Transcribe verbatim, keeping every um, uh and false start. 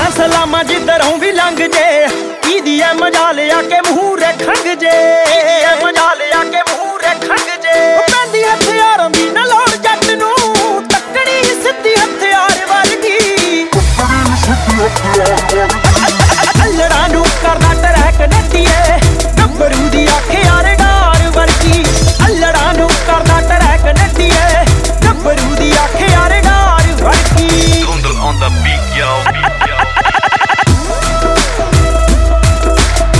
सलामा जिधरों भी लंघ जे ईदी है मजा ले आके मुहूरे खंग जे मजा ले आके मुहूरे खंग